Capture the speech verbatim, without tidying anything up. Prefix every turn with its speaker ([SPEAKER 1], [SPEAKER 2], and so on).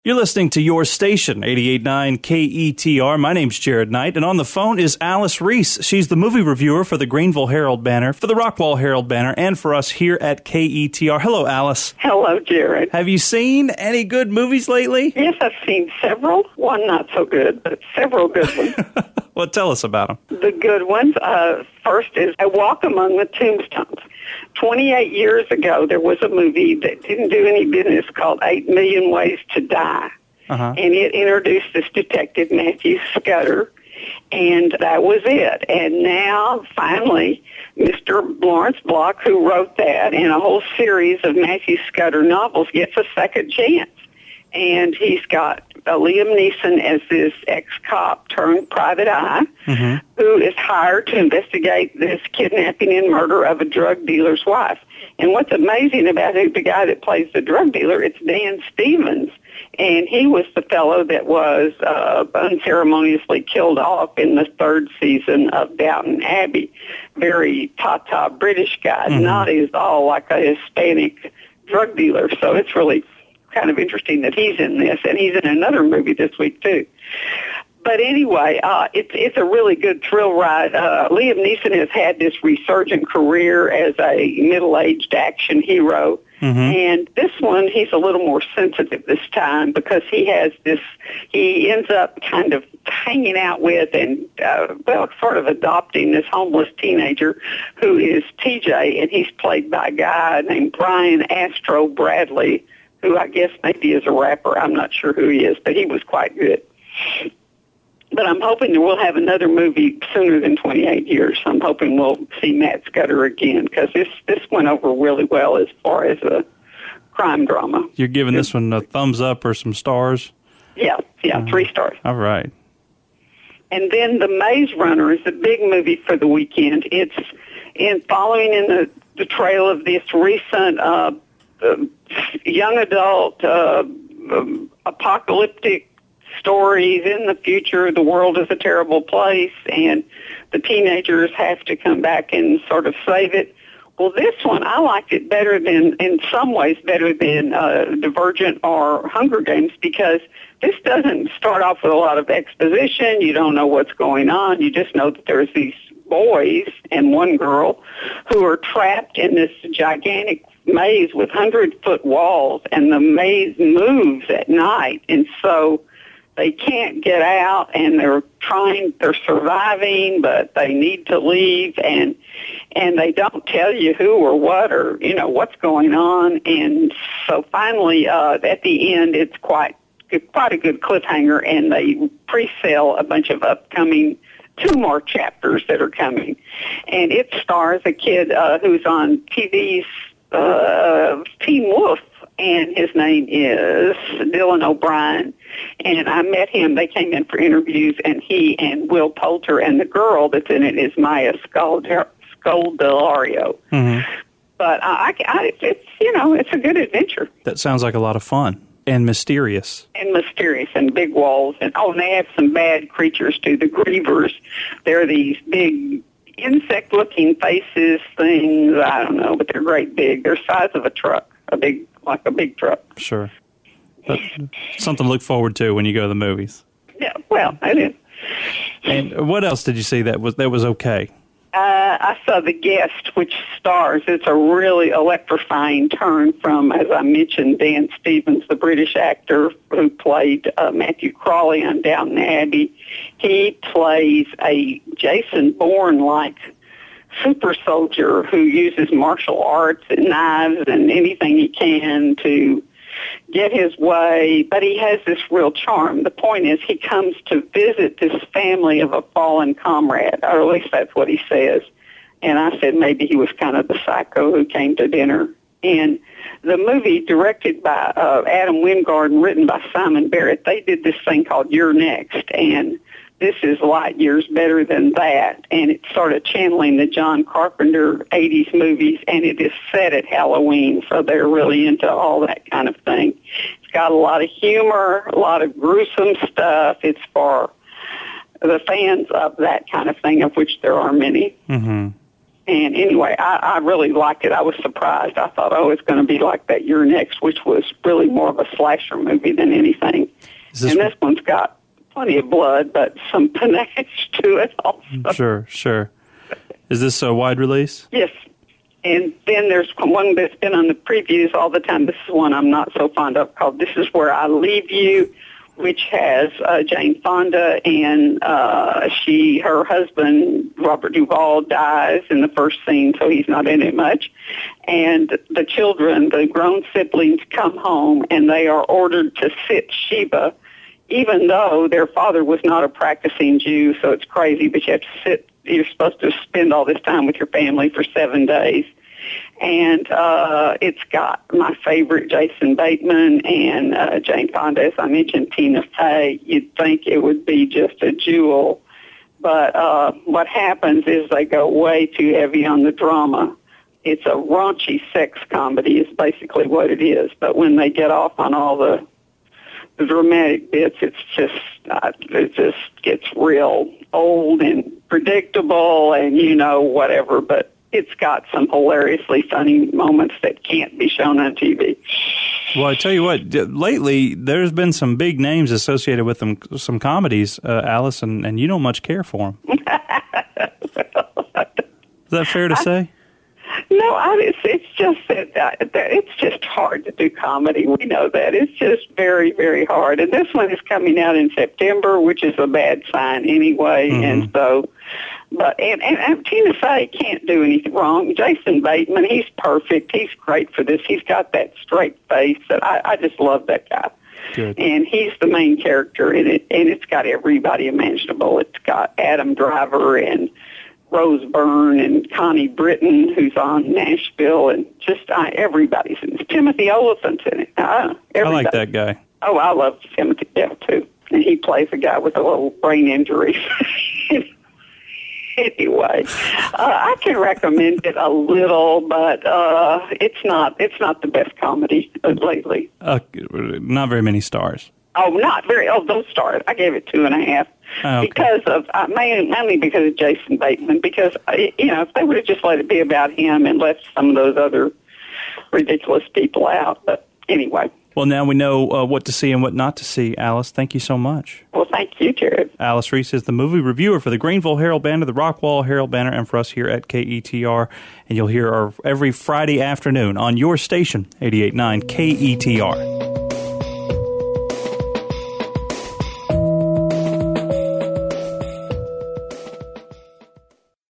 [SPEAKER 1] You're listening to your station, eighty-eight point nine K E T R. My name's Jared Knight, and on the phone is Alice Reese. She's the movie reviewer for the Greenville Herald Banner, for the Rockwall Herald Banner, and for us here at K E T R. Hello, Alice.
[SPEAKER 2] Hello, Jared.
[SPEAKER 1] Have you seen any good movies lately?
[SPEAKER 2] Yes, I've seen several. One not so good, but several good ones.
[SPEAKER 1] Well, tell us about them.
[SPEAKER 2] The good ones, uh, first is A Walk Among the Tombstones. twenty-eight years ago, there was a movie that didn't do any business called Eight Million Ways to Die. Uh-huh. And it introduced this detective, Matthew Scudder, and that was it. And now, finally, Mister Lawrence Block, who wrote that and a whole series of Matthew Scudder novels, gets a second chance. And he's got uh, Liam Neeson as this ex-cop turned private eye, mm-hmm. who is hired to investigate this kidnapping and murder of a drug dealer's wife. And what's amazing about it, the guy that plays the drug dealer, it's Dan Stevens. And he was the fellow that was uh, unceremoniously killed off in the third season of Downton Abbey. Very ta-ta British guy, mm-hmm. not at all like a Hispanic drug dealer. So it's really kind of interesting that he's in this, and he's in another movie this week too. But anyway, uh, it's it's a really good thrill ride. Uh, Liam Neeson has had this resurgent career as a middle-aged action hero, mm-hmm. and this one he's a little more sensitive this time because he has this. He ends up kind of hanging out with and uh, well, sort of adopting this homeless teenager who is T J, and he's played by a guy named Brian Astro Bradley, who I guess maybe is a rapper. I'm not sure who he is, but he was quite good. But I'm hoping that we'll have another movie sooner than twenty-eight years. I'm hoping we'll see Matt Scudder again, because this, this went over really well as far as a crime drama.
[SPEAKER 1] You're giving this one a thumbs up or some stars?
[SPEAKER 2] Yeah, yeah, uh, three stars.
[SPEAKER 1] All right.
[SPEAKER 2] And then The Maze Runner is the big movie for the weekend. It's in following in the, the trail of this recent uh, uh, young adult uh, um, apocalyptic stories in the future. The world is a terrible place, and the teenagers have to come back and sort of save it. Well, this one, I liked it better than, in some ways, better than uh, Divergent or Hunger Games, because this doesn't start off with a lot of exposition. You don't know what's going on. You just know that there's these boys and one girl who are trapped in this gigantic maze with hundred-foot walls, and the maze moves at night, and so they can't get out, and they're trying, they're surviving, but they need to leave, and and they don't tell you who or what or, you know, what's going on. And so finally, uh, at the end, it's quite quite a good cliffhanger, and they pre-sell a bunch of upcoming two more chapters that are coming. And it stars a kid uh, who's on T V's uh, Teen Wolf, and his name is Dylan O'Brien. And I met him. They came in for interviews, and he and Will Poulter, and the girl that's in it is Maya Scoldar- Scoldelario. Mm-hmm. But I, I, it's, you know, it's a good adventure.
[SPEAKER 1] That sounds like a lot of fun and mysterious.
[SPEAKER 2] And mysterious, and big walls. And, oh, and they have some bad creatures, too. The Grievers, they're these big insect-looking faces, things, I don't know, but they're great big. They're the size of a truck, a big, like a big truck.
[SPEAKER 1] Sure. That's something to look forward to when you go to the movies.
[SPEAKER 2] Yeah, well, I do.
[SPEAKER 1] And what else did you see that was that was okay?
[SPEAKER 2] Uh, I saw The Guest, which stars. It's a really electrifying turn from, as I mentioned, Dan Stevens, the British actor who played uh, Matthew Crawley on Downton Abbey. He plays a Jason Bourne-like super soldier who uses martial arts and knives and anything he can to get his way, but he has this real charm. The point is he comes to visit this family of a fallen comrade, or at least that's what he says. And I said maybe he was kind of the psycho who came to dinner. And the movie, directed by uh, Adam Wingard and written by Simon Barrett, they did this thing called You're Next, and this is light years better than that, and it's sort of channeling the John Carpenter eighties movies, and it is set at Halloween, so they're really into all that kind of thing. It's got a lot of humor, a lot of gruesome stuff. It's for the fans of that kind of thing, of which there are many.
[SPEAKER 1] Mm-hmm.
[SPEAKER 2] And anyway, I, I really liked it. I was surprised. I thought, oh, it's going to be like that You're Next, which was really more of a slasher movie than anything.
[SPEAKER 1] This
[SPEAKER 2] and this one's got plenty of blood, but some panache to it also.
[SPEAKER 1] Sure, sure. Is this a wide release?
[SPEAKER 2] Yes. And then there's one that's been on the previews all the time. This is one I'm not so fond of, called This Is Where I Leave You, which has uh, Jane Fonda, and uh, she, her husband, Robert Duvall, dies in the first scene, so he's not in it much. And the children, the grown siblings, come home, and they are ordered to sit Shiva, even though their father was not a practicing Jew, so it's crazy, but you have to sit. You're supposed to spend all this time with your family for seven days. And uh, it's got my favorite, Jason Bateman, and uh, Jane Fonda, as I mentioned, Tina Fey. You'd think it would be just a jewel. But uh, what happens is they go way too heavy on the drama. It's a raunchy sex comedy is basically what it is. But when they get off on all the, the dramatic bits, it's just, uh, it just gets real old and predictable and, you know, whatever. But it's got some hilariously funny moments that can't be shown on T V.
[SPEAKER 1] Well, I tell you what, lately there's been some big names associated with them, some comedies, uh, Alice, and, and you don't much care for them. Is that fair to say?
[SPEAKER 2] No, I, it's, it's just that, that it's just hard to do comedy. We know that. It's just very, very hard. And this one is coming out in September, which is a bad sign anyway. Mm-hmm. And so, but and, and, and Tina Fey can't do anything wrong. Jason Bateman, he's perfect. He's great for this. He's got that straight face that I, I just love that guy.
[SPEAKER 1] Good.
[SPEAKER 2] And he's the main character in it, and it's got everybody imaginable. It's got Adam Driver and Rose Byrne and Connie Britton, who's on Nashville, and just uh, everybody's in it. Timothy Olyphant's in it. Uh,
[SPEAKER 1] I like that guy.
[SPEAKER 2] Oh, I love Timothy, yeah, too. And he plays a guy with a little brain injury. Anyway, uh, I can recommend it a little, but uh, it's not it's not the best comedy lately.
[SPEAKER 1] Uh, not very many stars.
[SPEAKER 2] Oh, not very. Oh, those stars. I gave it two and a half.
[SPEAKER 1] Oh, okay.
[SPEAKER 2] Because of uh, mainly, mainly because of Jason Bateman. Because uh, you know, if they would have just let it be about him and left some of those other ridiculous people out. But anyway.
[SPEAKER 1] Well, now we know uh, what to see and what not to see. Alice, thank you so much.
[SPEAKER 2] Well, thank you, Jared.
[SPEAKER 1] Alice Reese is the movie reviewer for the Greenville Herald Banner, the Rockwall Herald Banner, and for us here at K E T R. And you'll hear her every Friday afternoon on your station, eighty-eight point nine K E T R.